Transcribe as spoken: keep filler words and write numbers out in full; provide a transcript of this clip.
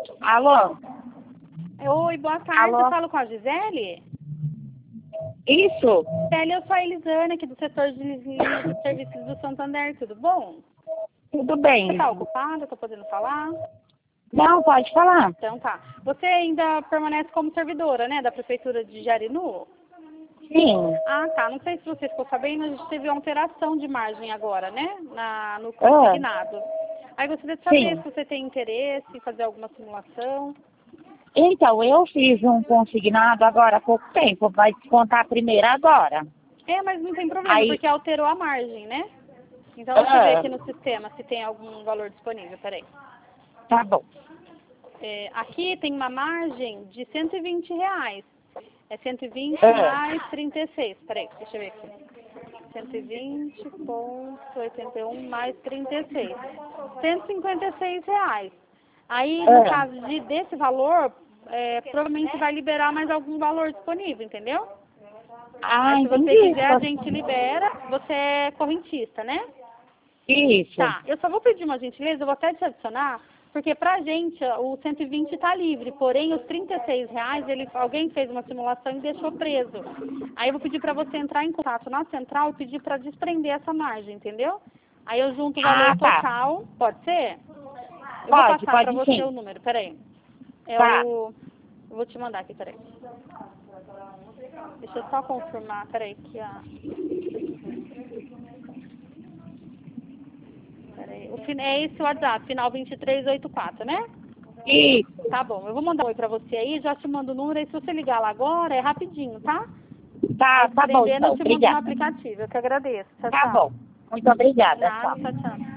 Alô? Oi, boa tarde. Alô? Eu falo com a Gisele? Isso? Gisele, eu sou a Elisane, aqui do setor de linha de serviços do Santander. Tudo bom? Tudo Você bem. está ocupada? Estou podendo falar? Não, pode falar. Então tá. Você ainda permanece como servidora, né, da Prefeitura de Jarinu? Sim. Ah, tá. Não sei se você ficou sabendo, a gente teve uma alteração de margem agora, né, na, no Ah, consignado. Aí gostaria de saber sim. se você tem interesse em fazer alguma simulação. Então, eu fiz um consignado agora há pouco tempo. Vai descontar a primeira agora. É, mas não tem problema, Aí, porque alterou a margem, né? Então, deixa eu ver ah, aqui no sistema se tem algum valor disponível. Peraí. tá bom. É, aqui tem uma margem de cento e vinte reais. É cento e vinte Ah, mais trinta e seis. Peraí, deixa eu ver aqui. cento e vinte ponto oitenta e um mais trinta e seis. cento e cinquenta e seis reais. Aí, no ah. caso de, desse valor, é, provavelmente vai liberar mais algum valor disponível, entendeu? Ah, Aí, se você entendi. quiser, a gente libera. Você é correntista, né? Isso. Tá, eu só vou pedir uma gentileza, eu vou até te adicionar, porque pra gente o cento e vinte tá livre, porém os trinta e seis reais, ele, alguém fez uma simulação e deixou preso. Aí eu vou pedir pra você entrar em contato na central e pedir pra desprender essa margem, entendeu? Aí eu junto o valor Ah, tá. total, pode ser? Eu vou Pode, passar pra pode você sim. o número, peraí. É Tá. o... Eu vou te mandar aqui, peraí. Deixa eu só confirmar, peraí, que a... Peraí. O, fin- é esse o WhatsApp, final vinte e três oitenta e quatro, né? Isso. Tá bom, eu vou mandar um oi pra você aí, já te mando o número, aí se você ligar lá agora, é rapidinho, tá? Aí Tá, tá bom desprendendo, então. eu te mando no Obrigada. aplicativo. Eu que agradeço. Tchau, Tá tchau. bom. Muito obrigada. Nada, Tchau. tchau, tchau.